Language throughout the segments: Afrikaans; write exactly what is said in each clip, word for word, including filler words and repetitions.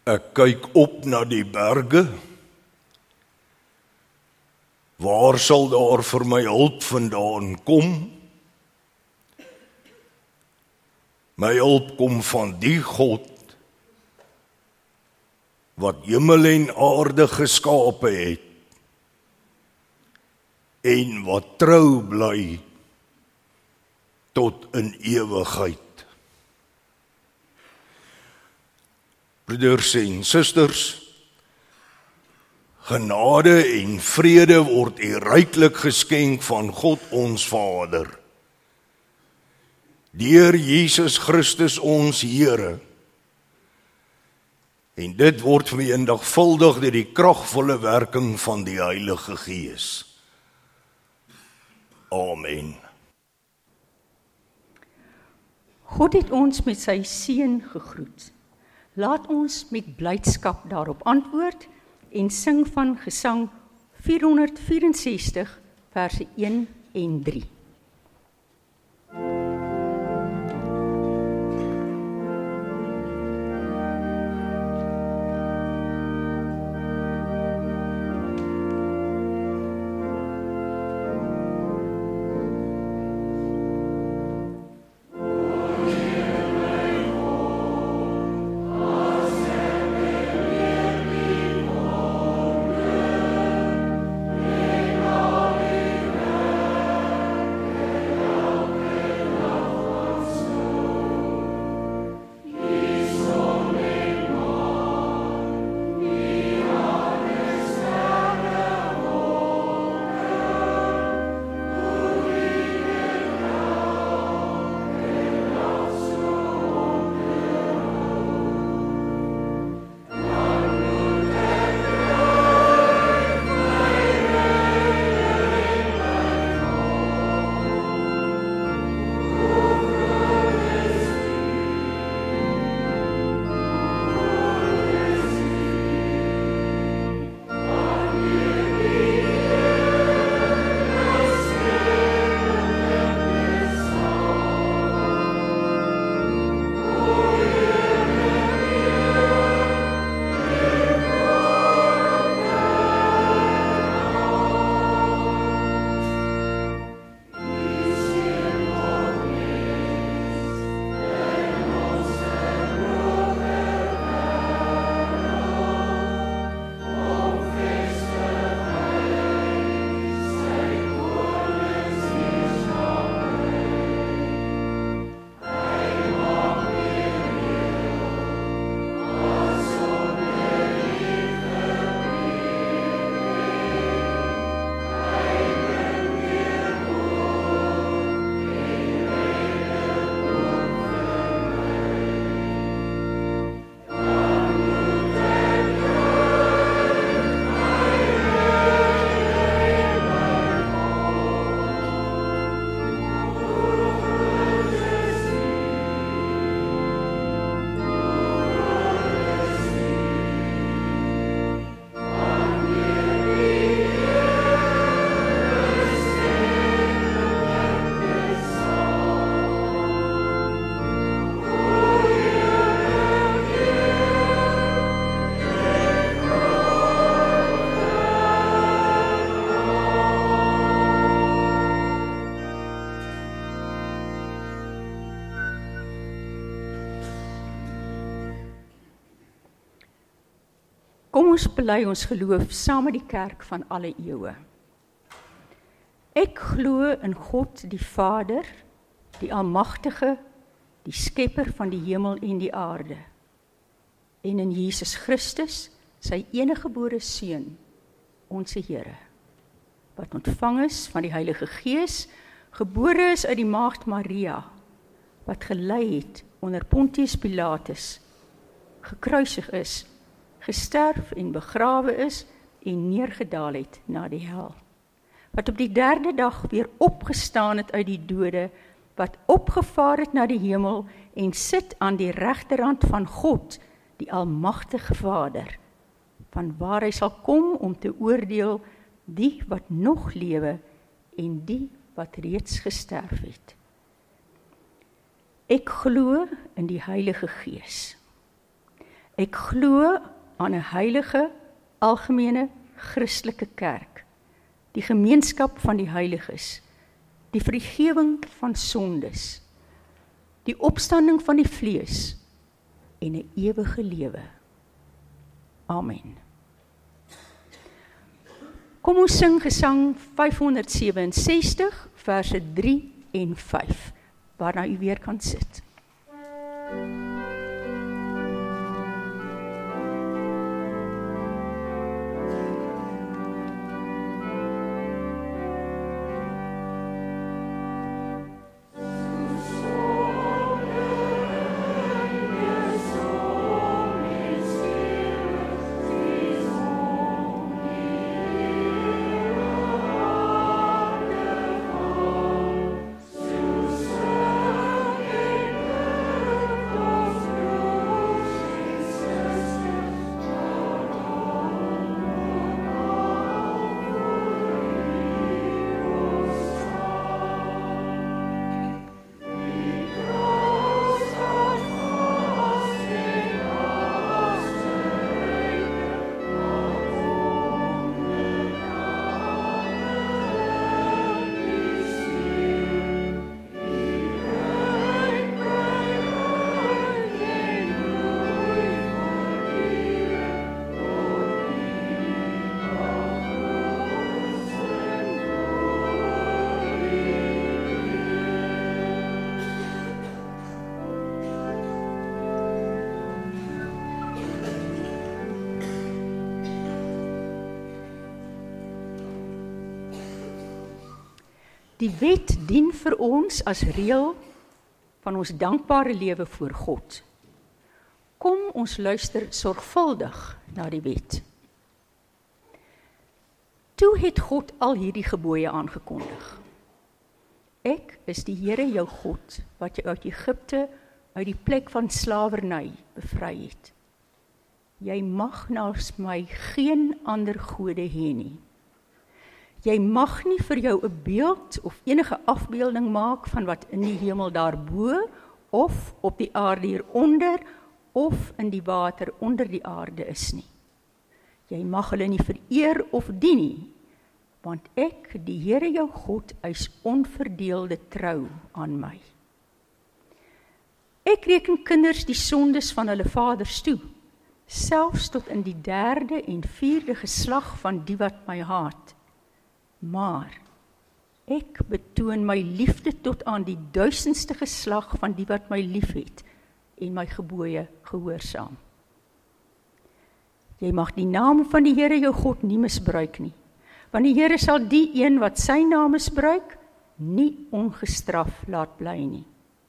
Ek kyk op na die berge. Waar sal daar vir my hulp vandaan kom? My hulp kom van die God wat hemel en aarde geskape het en wat trou bly tot in ewigheid. Broeders en susters, genade en vrede word u ryklik geskenk van God ons Vader, deur Jesus Christus ons Here, en dit word vermenigvuldig deur die kragvolle werking van die Heilige Gees. Amen. God het ons met sy seën gegroet. Laat ons met blydskap daarop antwoord en sing van Gesang vierhonderd vierensestig, verse een en drie. Kom ons bely ons geloof saam met die kerk van alle eeue. Ek glo in God die Vader, die Almagtige, die Skepper van die hemel en die aarde, en in Jesus Christus, sy eniggebore Seun, ons Here, wat ontvang is van die Heilige Gees, gebore is uit die maagd Maria, wat gelei het onder Pontius Pilatus, gekruisig is, gesterf en begrawe is en neergedaal het na die hel, wat op die derde dag weer opgestaan het uit die dode, wat opgevaar het na die hemel en sit aan die regterhand van God, die Almagtige Vader, van waar hy sal kom om te oordeel die wat nog lewe en die wat reeds gesterf het. Ek glo in die Heilige Gees. Ek glo aan 'n heilige, algemene, Christelike kerk, die gemeenskap van die heiliges, die vergifnis van sondes, die opstanding van die vlees en 'n ewige lewe. Amen. Kom ons sing gesang vyfhonderdsewe-en-sestig, verse drie en vyf, waarna u weer kan sit. Die wet dien vir ons as reël van ons dankbare lewe voor God. Kom ons luister sorgvuldig na die wet. Toe het God al hierdie gebooie aangekondig. Ek is die Here jou God, wat jou uit Egipte, uit die plek van slawerny bevry het. Jy mag naas my geen ander gode hê nie. Jy mag nie vir jou 'n beeld of enige afbeelding maak van wat in die hemel daarbo, of op die aarde hieronder, of in die water onder die aarde is nie. Jy mag hulle nie vereer of dien nie, want ek, die Here jou God, is onverdeelde trou aan my. Ek reken kinders die sondes van hulle vaders toe, selfs tot in die derde en vierde geslag van die wat my haat. Maar ek betoon my liefde tot aan die duisendste geslag van die wat my liefhet en my gebooie gehoorsaam. Jy mag die naam van die Here jou God nie misbruik nie, want die Here sal die een wat sy naam misbruik, nie ongestraf laat bly nie.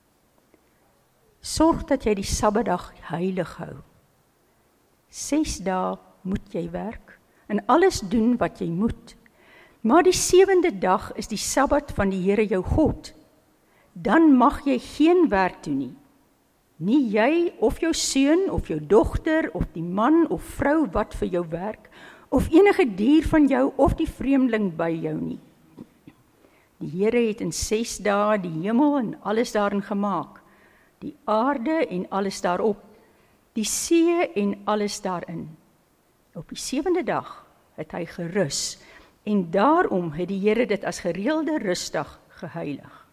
Sorg dat jy die Sabbatdag heilig hou. Ses dae moet jy werk en alles doen wat jy moet. Maar die sewende dag is die Sabbat van die Here jou God. Dan mag jy geen werk doen nie. Nie jy of jou seun of jou dogter of die man of vrou wat vir jou werk, of enige dier van jou of die vreemdeling by jou nie. Die Here het in ses dae die hemel en alles daarin gemaak, die aarde en alles daarop, die see en alles daarin. Op die sewende dag het hy gerus, en daarom het die Here dit as gereelde rusdag geheilig.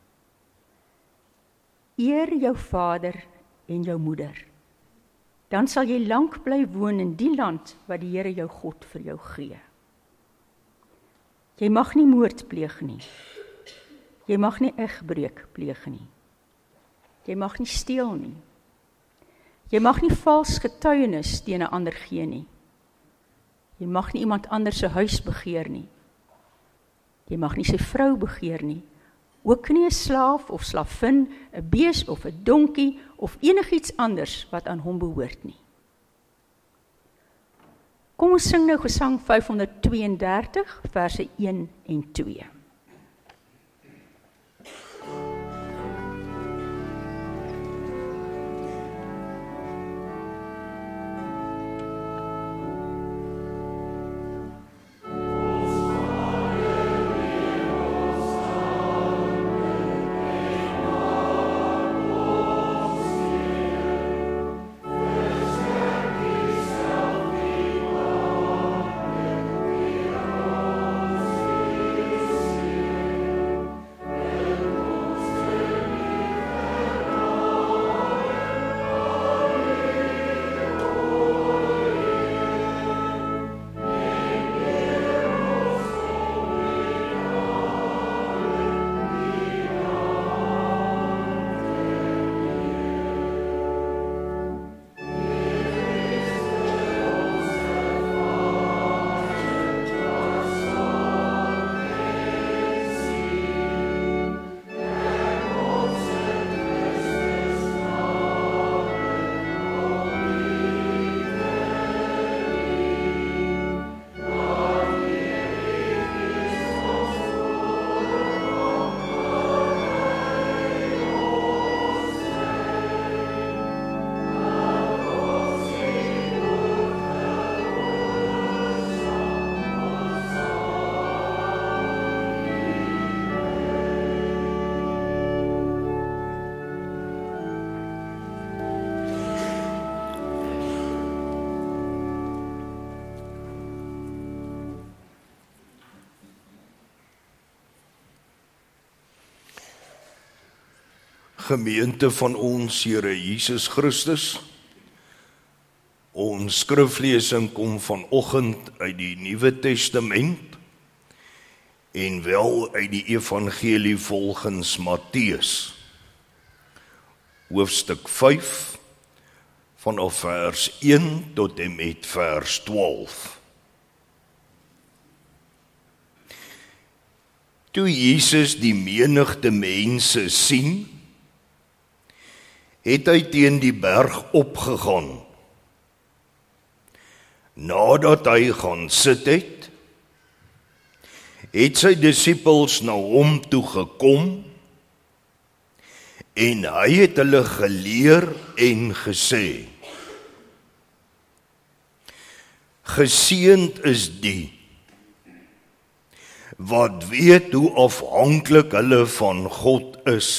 Eer jou vader en jou moeder, dan sal jy lank bly woon in die land wat die Here jou God vir jou gee. Jy mag nie moord pleeg nie. Jy mag nie egbreek pleeg nie. Jy mag nie steel nie. Jy mag nie vals getuienis teen 'n ander gee nie. Jy mag nie iemand anders se huis begeer nie. Jy mag nie sy vrou begeer nie, ook nie 'n slaaf of slavin, 'n bees of 'n donkie of enigiets anders wat aan hom behoort nie. Kom ons sing nou gesang vyfhonderdtweeëndertig, verse een en twee. Thank you. Gemeente van ons Here Jesus Christus. Ons skriflesing kom vanoggend uit die Nuwe Testament en wel uit die Evangelie volgens Matteus. Hoofstuk vyf vanaf vers een tot en met vers twaalf. Toe Jesus die menigte mense sien, het hy teen die berg opgegaan. Nadat hy gaan sit het, het sy disippels na hom toe gekom en hy het hulle geleer en gesê: Geseënd is die wat weet hoe afhanklik hulle van God is,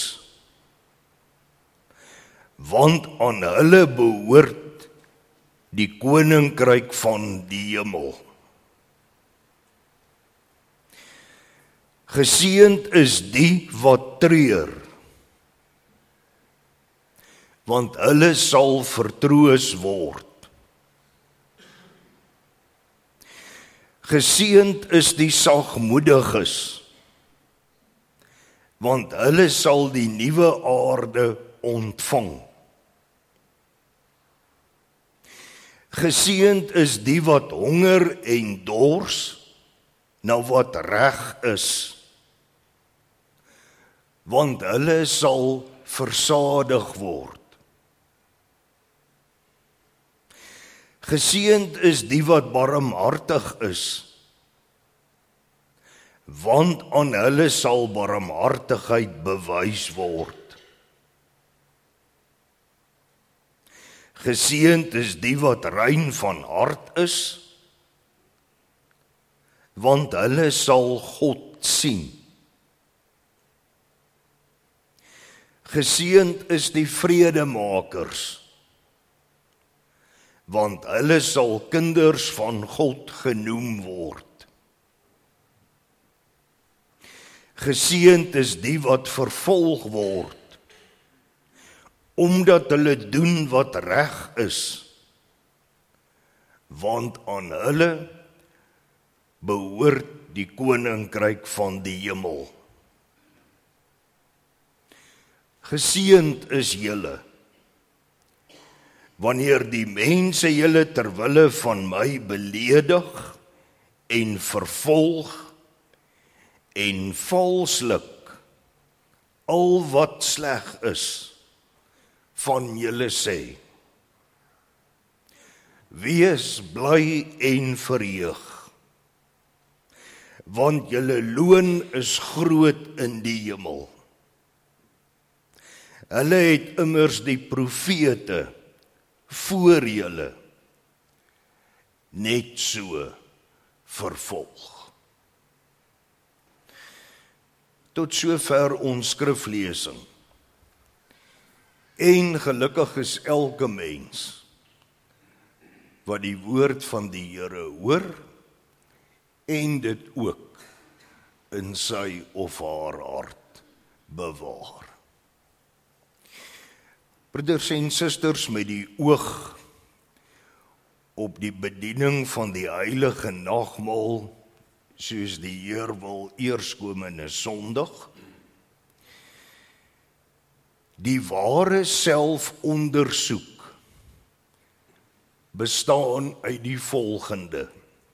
want aan hulle behoort die koninkryk van die hemel. Geseënd is die wat treur, want hulle sal vertroos word. Geseënd is die sagmoediges, want hulle sal die nuwe aarde ontvang. Geseënd is die wat honger en dors na wat reg is, want hulle sal versadig word. Geseënd is die wat barmhartig is, want aan hulle sal barmhartigheid bewys word. Geseënd is die wat rein van hart is, want hulle sal God sien. Geseënd is die vredemakers, want hulle sal kinders van God genoem word. Geseënd is die wat vervolg word, omdat hulle doen wat reg is, want aan hulle behoort die koninkryk van die hemel. Geseënd is julle, wanneer die mense julle ter wille van my beledig en vervolg en valslik al wat sleg is van julle sê. Wees bly en verheug, want julle loon is groot in die hemel. Hulle het immers die profete voor julle net so vervolg. Tot sover ons skriflesing. En gelukkig is elke mens wat die woord van die Here hoor en dit ook in sy of haar hart bewaar. Broeders en susters, met die oog op die bediening van die heilige nagmaal, soos die Heer wil eerskomende Sondag, die ware selfondersoek bestaan uit die volgende.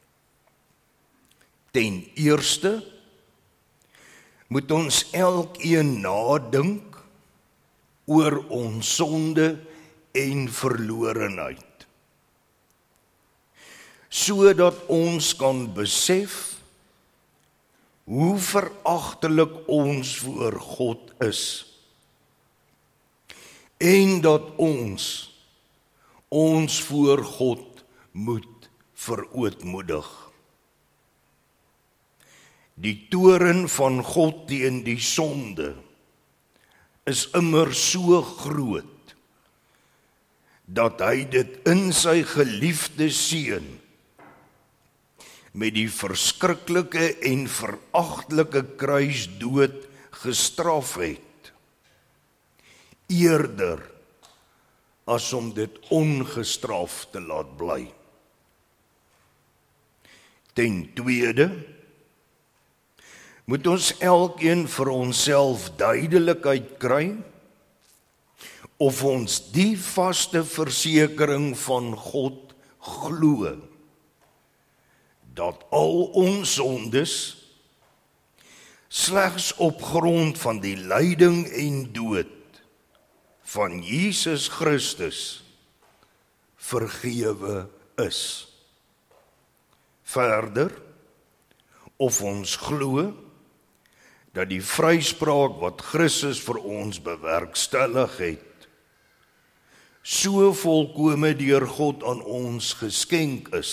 Ten eerste moet ons elkeen nadink oor ons sonde en verlorenheid, sodat ons kan besef hoe veragtelik ons voor God is, en dat ons ons voor God moet verootmoedig. Die toorn van God teen die sonde is immer so groot, dat hy dit in sy geliefde seun met die verskriklike en veragtelike kruisdood gestraf het, eerder as om dit ongestraf te laat bly. Ten tweede, moet ons elkeen vir onsself duidelikheid kry of ons die vaste versekering van God glo, dat al ons sondes slegs op grond van die lyding en dood van Jesus Christus vergewe is. Verder, of ons glo dat die vryspraak wat Christus vir ons bewerkstellig het, so volkome deur God aan ons geskenk is,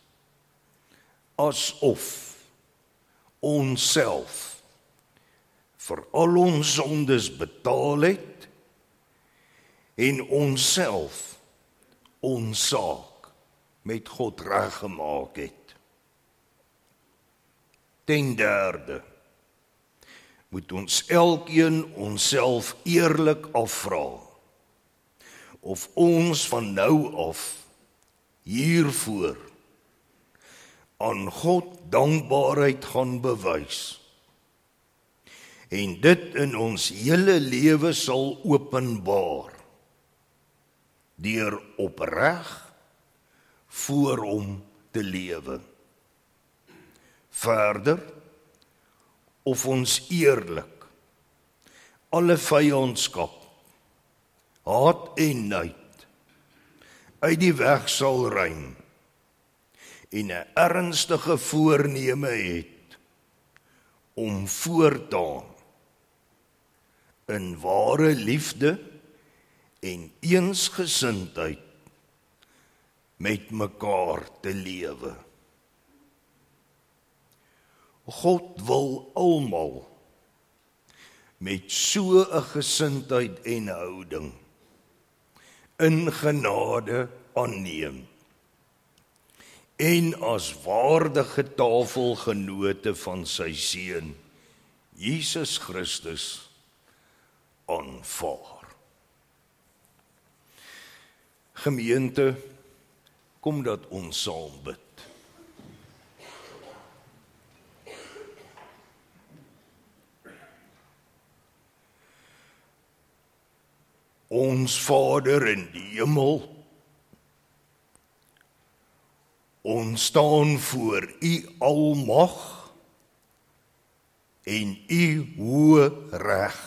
asof ons self vir al ons sondes betaal het en ons self ons saak met God reggemaak het. Ten derde, moet ons elkeen onsself eerlik afvra of ons van nou af hiervoor aan God dankbaarheid gaan bewys en dit in ons hele lewe sal openbaar deur opreg voor hom te lewe. Verder, of ons eerlik alle vyandskap, haat en nait uit die weg sal ruim en 'n ernstige voorneme het om voortaan in ware liefde en eensgesindheid met mekaar te lewe. God wil almal met so 'n gesindheid en houding in genade aanneem en as waardige tafelgenote van sy seun Jesus Christus aanvaar. Gemeente, kom dat ons saam bid. Ons Vader in die hemel, ons staan voor U almag en U hoë reg.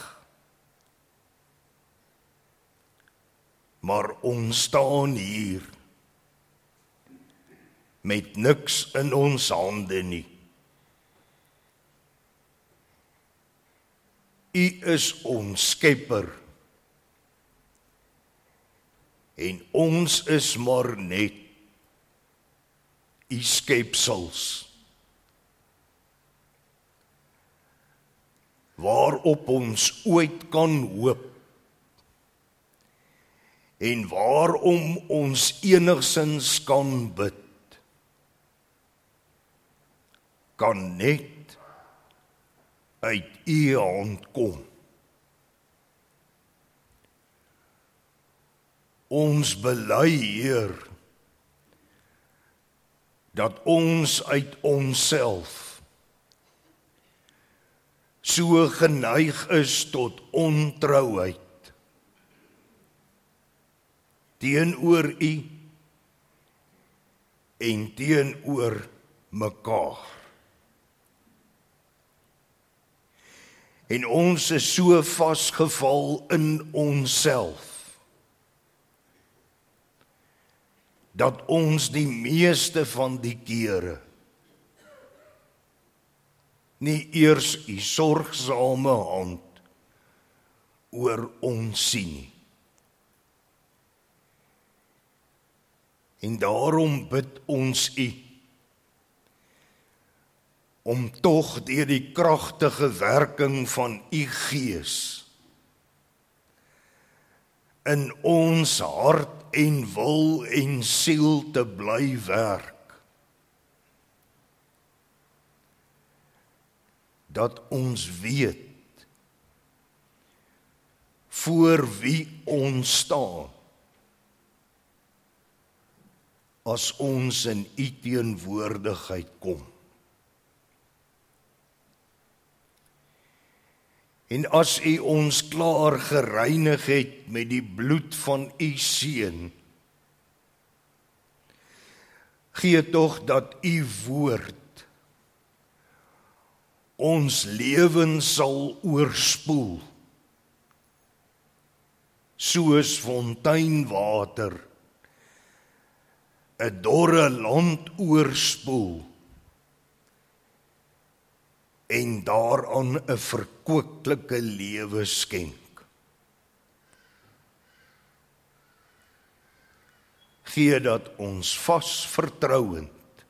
Maar ons staan hier met niks in ons hande nie. U is ons skepper en ons is maar net U skepsels, waarop ons ooit kan hoop en waarom ons enigsins kan bid, kan net uit U hand kom. Ons bely, Heer, dat ons uit onsself so geneig is tot ontrouheid teenoor U en teenoor mekaar. En ons is so vasgeval in onsself dat ons die meeste van die kere nie eers U sorgsame hand oor ons sien nie. En daarom bid ons U om tog deur die kragtige werking van U Gees in ons hart en wil en siel te bly werk, dat ons weet voor wie ons staan, as ons in U teenwoordigheid kom. En as U ons klaar gereinig het met die bloed van U Seun, gee tog dat U woord ons lewens sal oorspoel, soos fonteinwater 'n dorre land oorspoel en daaraan 'n verkwikkelike lewe skenk. Gee dat ons vas vertrouend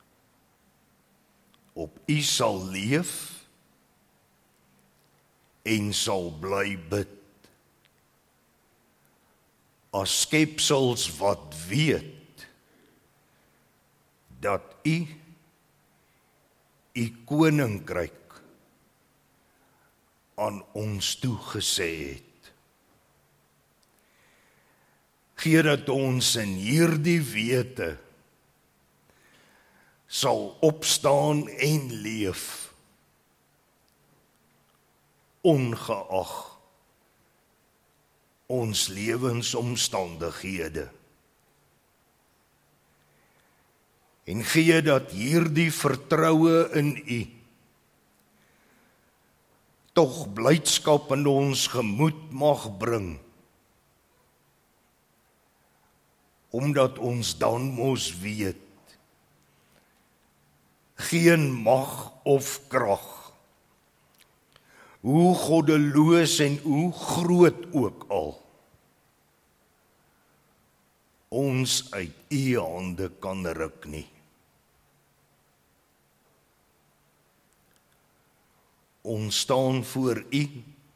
op U sal leef en sal bly bid, as skepsels wat weet dat U U koninkryk aan ons toegesê het. Gee dat ons in hierdie wete sal opstaan en leef, ongeag ons lewensomstandighede. En gee dat hierdie vertroue in U tog blydskap in ons gemoed mag bring, omdat ons dan mos weet, geen mag of krag, hoe goddeloos en hoe groot ook al, ons uit U hande kan ruk nie. Ons staan voor U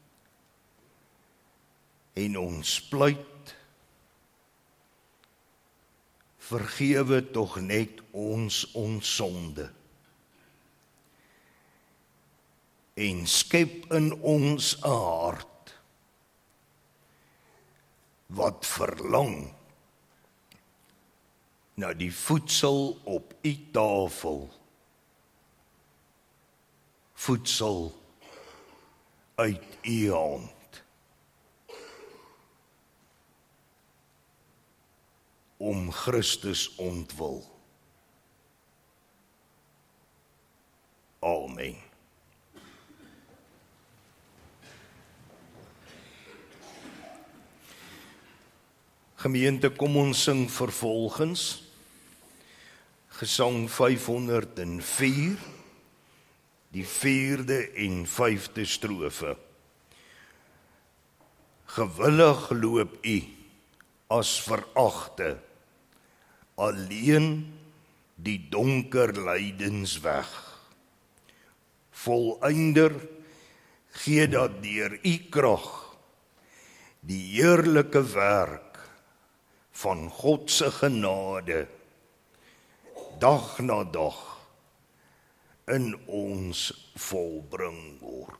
en ons pleit, vergewe tog net ons ons sonde en skep in ons 'n hart wat verlang na die voedsel op U tafel, voedsel uit U hand, om Christus ontwil. Amen. Gemeente, kom ons sing vervolgens Gesang vyfhonderd en vier, die vierde en vyfde strofe. Gewillig loop U as veragte, alleen die donker lydensweg. Volëinder, gee dat deur U krag die heerlike werk van God se genade dag na dag in ons volbring word.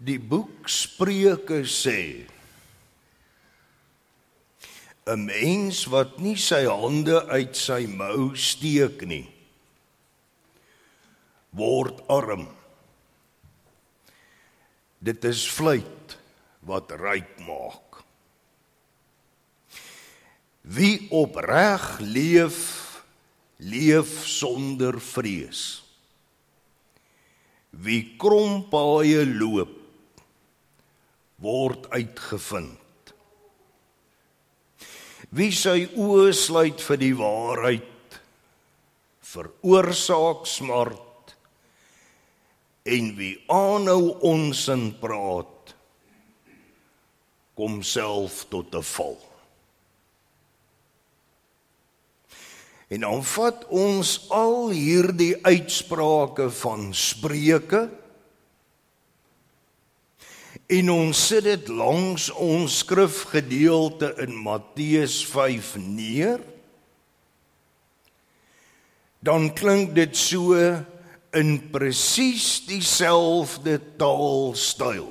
Die boek Spreuke sê, 'n mens wat nie sy hande uit sy mou steek nie, word arm. Dit is vleit wat ryk maak. Wie opreg leef, leef sonder vrees. Wie krompaaie loop, word uitgevind. Wie sy oë sluit vir die waarheid, veroorsaak smart, en wie aanhou onsin praat, kom self tot 'n val. En dan vat ons al hierdie uitsprake van Spreuke, en ons sit dit langs ons skrifgedeelte in Matteus vyf neer, dan klink dit so in presies dieselfde taalstyl.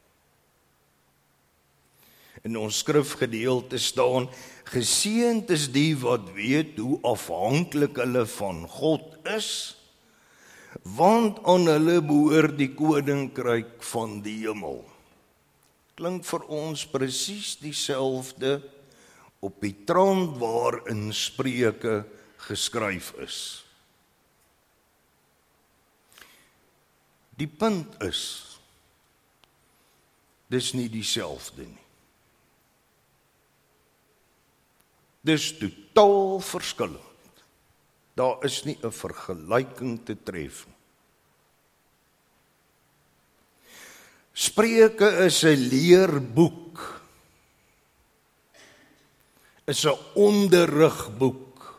In ons skrifgedeelte staan, geseënd is die wat weet hoe afhanklik hulle van God is, want aan hulle behoort die koninkryk van die hemel. Klink vir ons presies dieselfde op die trant waarin Spreuke geskryf is. Die punt is, dis nie dieselfde nie. Dis totaal verskillend. Daar is nie 'n vergelyking te tref nie. Spreuke is 'n leerboek, is 'n onderrigboek.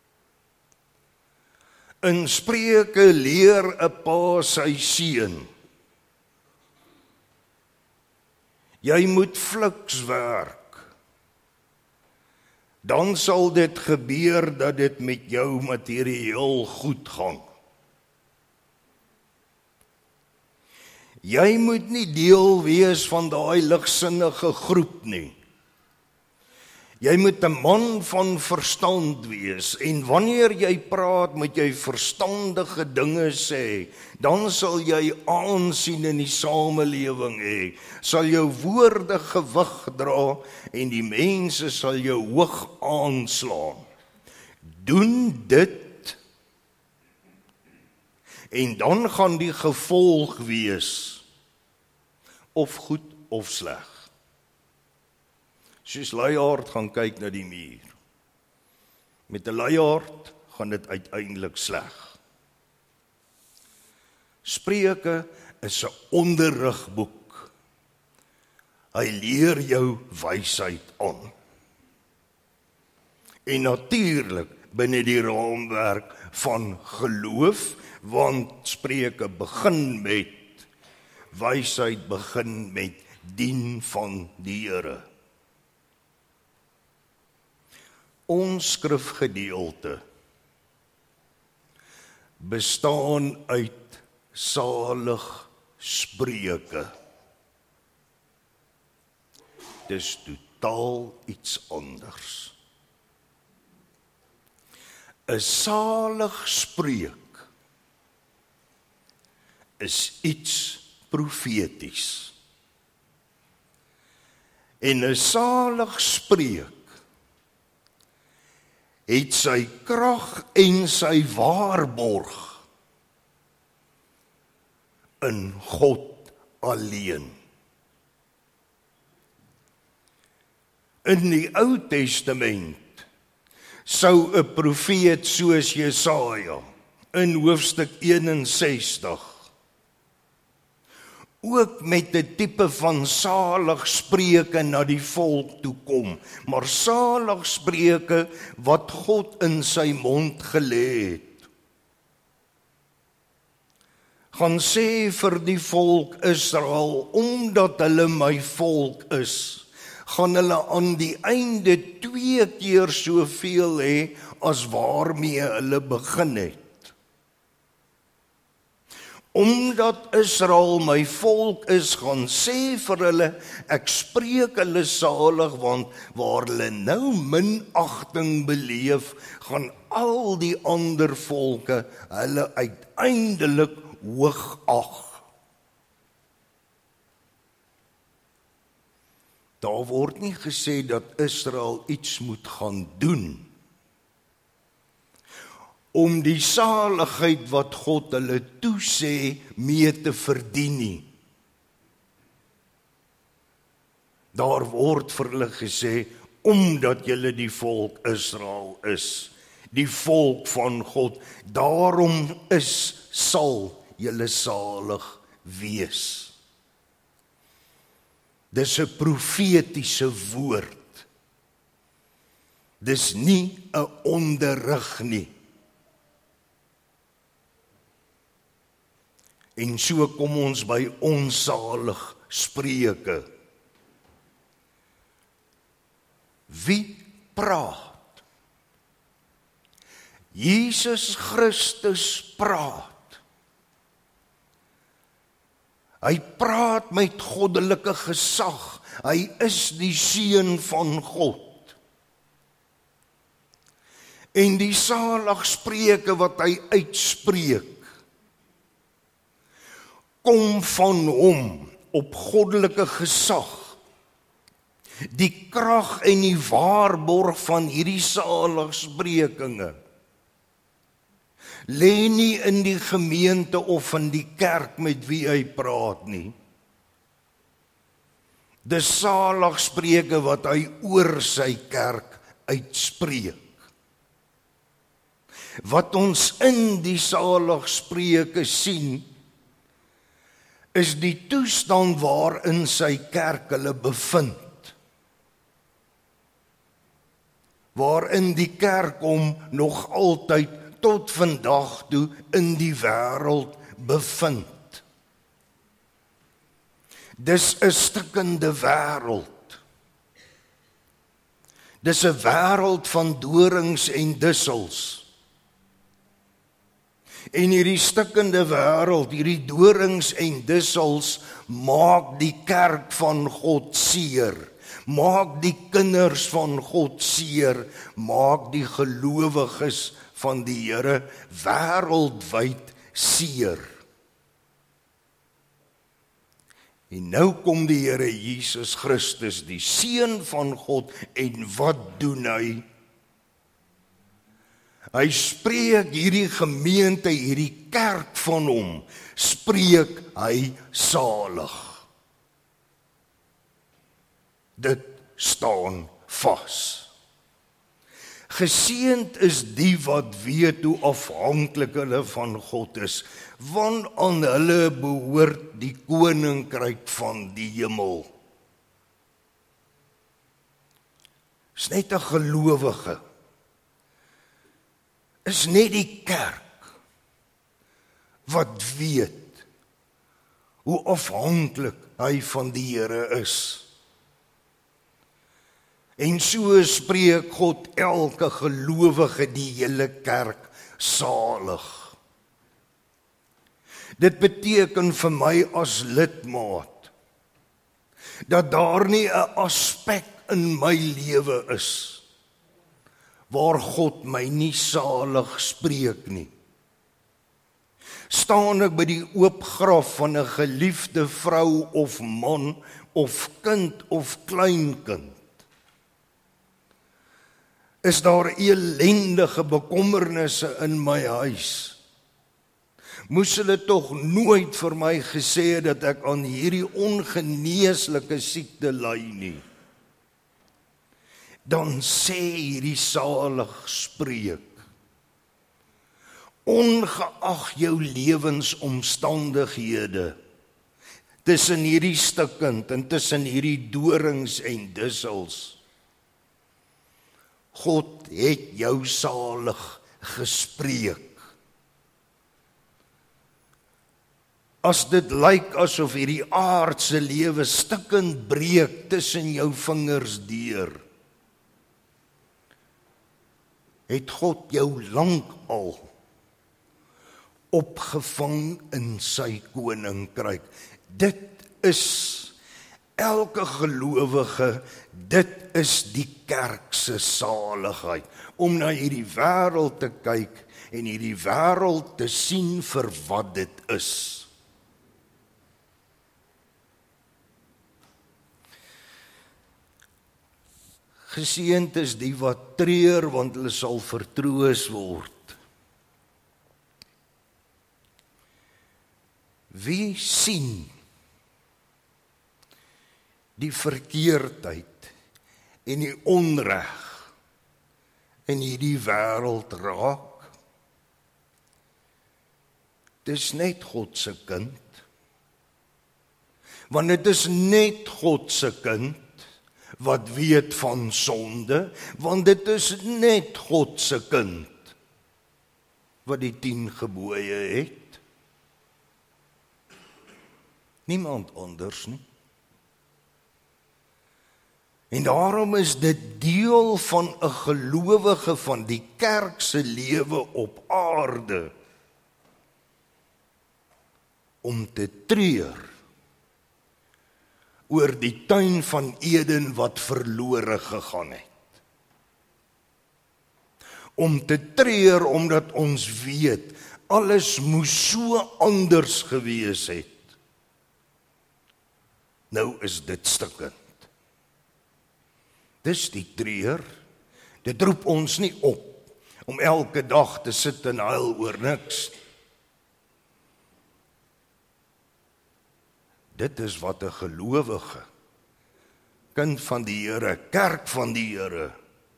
In Spreuke leer 'n pa sy seun, jy moet fliks werk, dan sal dit gebeur dat dit met jou materieel goed gaan. Jy moet nie deel wees van daai ligsinnige groep nie. Jy moet 'n man van verstand wees, en wanneer jy praat, moet jy verstandige dinge sê, dan sal jy aansien in die samelewing hê, sal jou woorde gewig dra, en die mense sal jou hoog aanslaan. Doen dit, en dan gaan die gevolg wees, of goed of sleg. Soos luiaard gaan kyk na die muur. Met 'n luiaard gaan dit uiteindelik sleg. Spreuke is 'n onderrigboek. Hy leer jou wysheid aan. En natuurlik binne die raamwerk van geloof, want Spreuke begin met wysheid, begin met dien van die Here. Ons skrifgedeelte bestaan uit salig spreuke. Dis totaal iets anders. 'n Salig spreuk is iets profeties. En 'n salig spreuk het sy krag en sy waarborg in God alleen. In die Ou Testament sou 'n profeet soos Jesaja in hoofstuk eenensestig ook met 'n tipe van salig spreuke na die volk toe kom, maar salig spreuke wat God in sy mond gelê het. Gaan sê vir die volk Israel, omdat hulle my volk is, gaan hulle aan die einde twee keer soveel hê as waarmee hulle begin het. Omdat Israel my volk is, gaan sê vir hulle, ek spreek hulle salig, want waar hulle nou minagting beleef, gaan al die ander volke hulle uiteindelik hoogag. Daar word nie gesê dat Israel iets moet gaan doen om die saligheid wat God hulle toesê mee te verdien nie. Daar word vir hulle gesê, omdat julle die volk Israel is, die volk van God, daarom is, sal julle salig wees. Dis 'n profetiese woord. Dis nie 'n onderrig nie. En so kom ons by onsalig Spreuke. Wie praat? Jesus Christus praat. Hy praat met goddelike gesag. Hy is die seun van God. En die saligspreuke wat hy uitspreek, kom van hom op goddelike gesag. Die krag en die waarborg van hierdie saligsprekinge lê nie in die gemeente of in die kerk met wie hy praat nie. Dis saligspreuke wat hy oor sy kerk uitspreek. Wat ons in die saligspreuke sien, is die toestand waarin sy kerk hulle bevind. Waarin die kerk hom nog altyd tot vandag toe in die wêreld bevind. Dis 'n stikkende wêreld. Dis 'n wêreld van dorings en dussels. En hierdie stikkende wêreld, hierdie dorings en dussels, maak die kerk van God seer, maak die kinders van God seer, maak die gelowiges van die Here wêreldwyd seer. En nou kom die Here Jesus Christus, die seun van God, en wat doen hy? Hy spreek hierdie gemeente, hierdie kerk van hom, spreek hy salig. Dit staan vas. Geseënd is die wat weet hoe afhanklik hulle van God is, want aan hulle behoort die koninkryk van die hemel. Is net 'n gelowige. Is net die kerk wat weet hoe afhanklik hy van die Here is. En so spreek God elke gelowige, die hele kerk, salig. Dit beteken vir my as lidmaat dat daar nie 'n aspek in my lewe is waar God my nie salig spreek nie. Staan ek by die oop graf van 'n geliefde vrou of man of kind of kleinkind, is daar elendige bekommernisse in my huis. Moes hulle tog nooit vir my gesê dat ek aan hierdie ongeneeslike siekte ly nie. Dan sê hierdie salig spreek, ongeag jou lewensomstandighede, tussen hierdie stikkend en tussen hierdie dorings en dussels, God het jou salig gespreek. As dit lyk asof hierdie aardse lewe stikkend breek tussen jou vingers deur, het God jou lank al opgevang in sy koninkryk. Dit is elke gelowige, dit is die kerk se saligheid, om na hierdie wêreld te kyk en hierdie wêreld te sien vir wat dit is. Geseënd is die wat treur, want hulle sal vertroos word. Wie sien die verkeerdheid en die onreg in hierdie wêreld raak? Dis net God se kind. Want dit is net God se kind wat weet van sonde, want dit is net God se kind wat die tien gebooie het. Niemand anders nie. En daarom is dit deel van 'n gelowige van die kerk se lewe op aarde om te treur oor die tuin van Eden wat verlore gegaan het. Om te treur omdat ons weet, alles moes so anders gewees het. Nou is dit stikkend. Dis die treur. Dit roep ons nie op om elke dag te sit en huil oor niks. Dit is wat 'n gelowige, kind van die Here, kerk van die Here,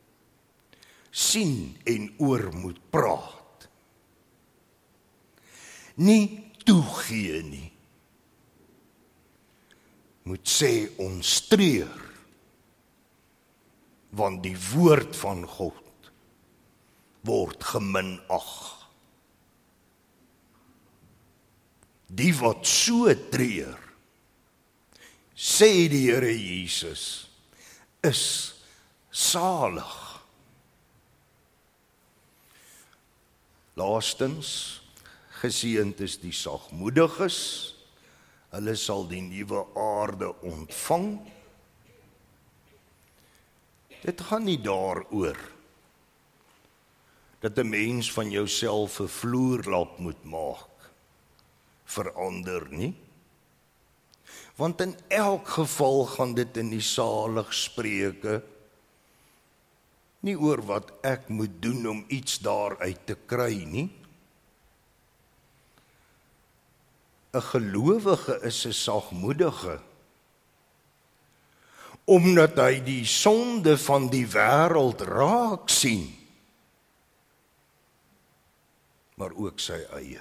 sien en oor moet praat. Nie toegee nie. Moet sê ons treur, want die woord van God word geminag. Die wat so treur, sê die Here Jesus, is salig. Laastens, geseënd is die sagmoediges, hulle sal die nuwe aarde ontvang. Dit gaan nie daaroor dat 'n mens van jouself 'n vloerlap moet maak, verander nie. Want in elk geval gaan dit in die saligspreuke nie oor wat ek moet doen om iets daaruit te kry nie. 'n Gelowige is 'n sagmoedige, omdat hy die sonde van die wêreld raak sien, maar ook sy eie.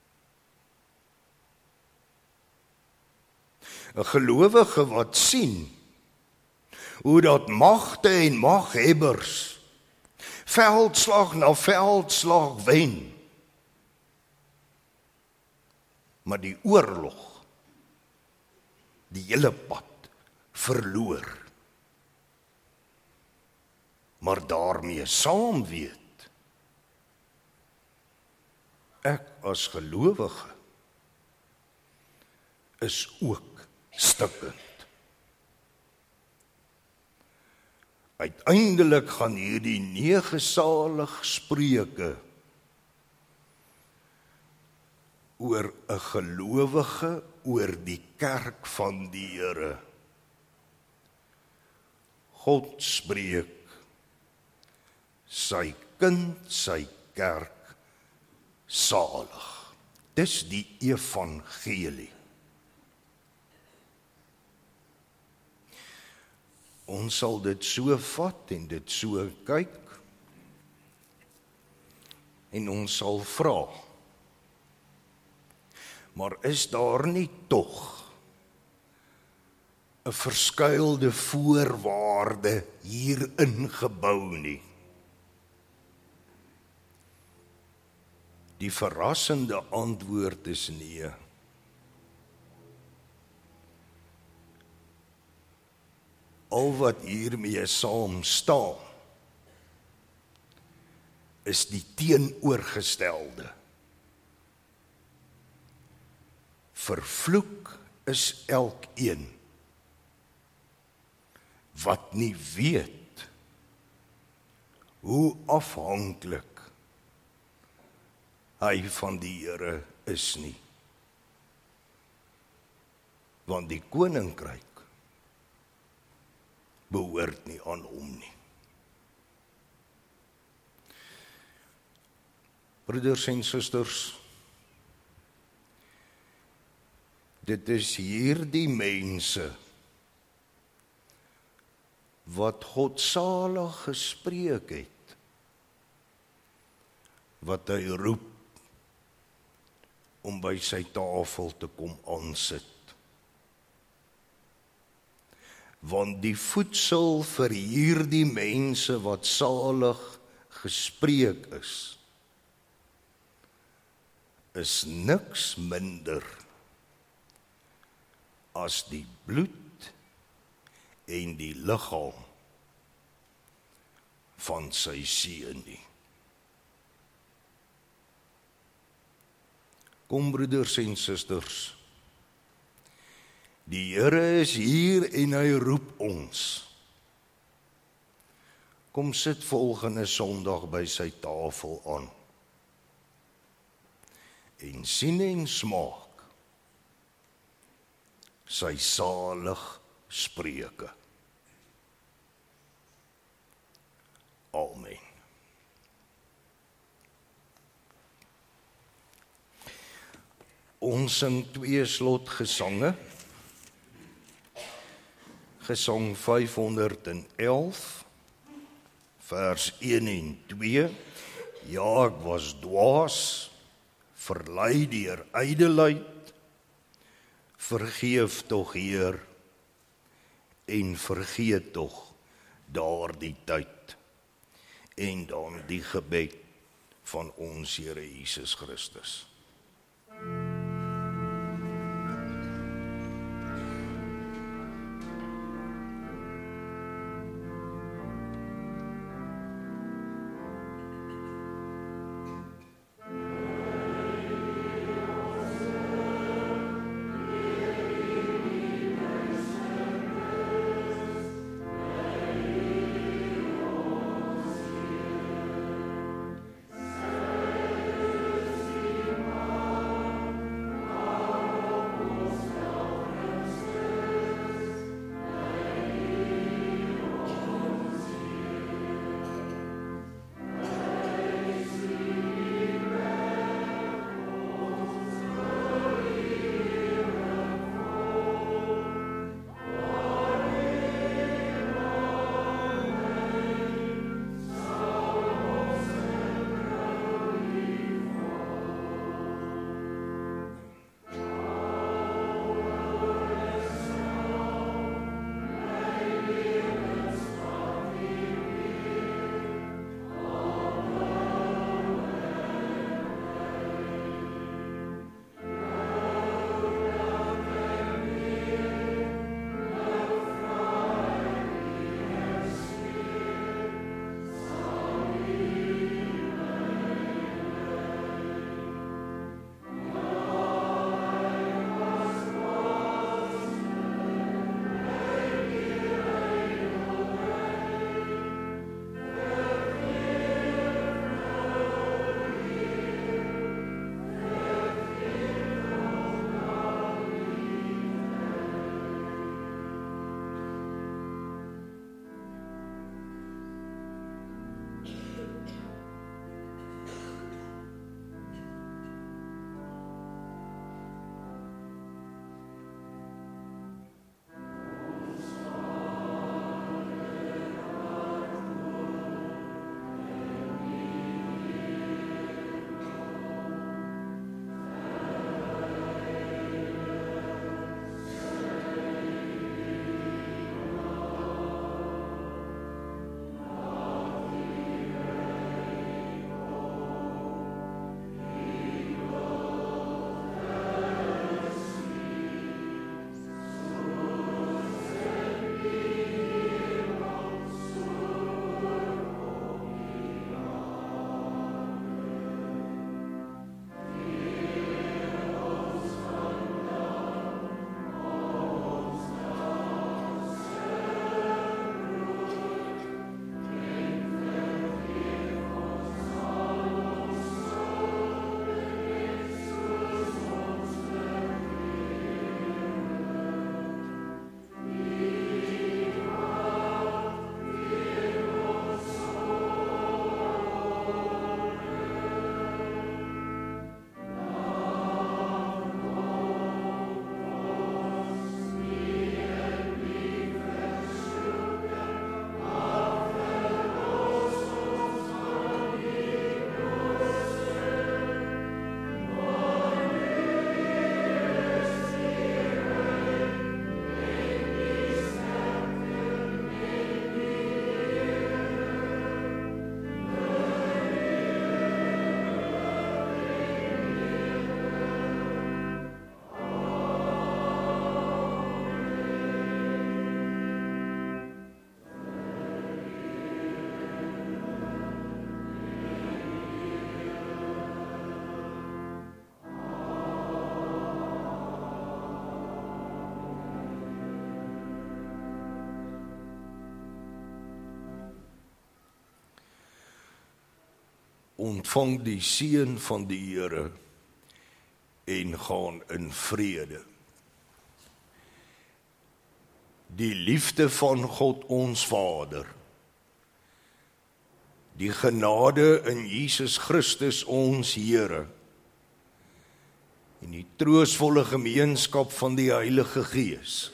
'n Gelowige wat sien hoe dat magte en maghebbers veldslag na veldslag wen, maar die oorlog die hele pad verloor, maar daarmee saam weet, ek as gelowige is ook stikkend. Uiteindelik gaan hierdie nege saligspreuke oor 'n gelowige, oor die kerk van die Here. God spreek sy kind, sy kerk salig. Dis die evangelie. Ons sal dit so vat en dit so kyk, en ons sal vra, maar is daar nie tog 'n verskuilde voorwaarde hier ingebou nie? Die verrassende antwoord is nee. Al wat hiermee saam staan, is die teenoorgestelde vervloek is elkeen wat nie weet hoe afhanklik hy van die Here is nie. Want die koninkryk behoort nie aan hom nie. Broeders en susters, dit is hierdie mense wat God salig gespreek het, wat hy roep om by sy tafel te kom aansit. Want die voedsel vir hierdie mense wat salig gespreek is, is niks minder as die bloed en die liggaam van sy seun nie. Kom broeders en susters, die Here is hier en hy roep ons. Kom sit volgende Sondag by sy tafel aan. En sien en smaak sy salig spreuke. Amen. Ons sing twee slotgesange. Gesang vyfhonderd en elf, vers een en twee. Ja, ek was dwaas, verlei deur ydelheid, vergeef tog Heer, en vergeet tog daardie tyd, en dan die gebed van ons Here Jesus Christus. Amen. ontvang die seën van die Here en gaan in vrede. Die liefde van God ons Vader, die genade in Jesus Christus ons Here, en die troostvolle gemeenskap van die Heilige Gees,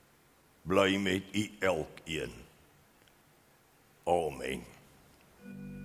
bly met u elkeen. Amen.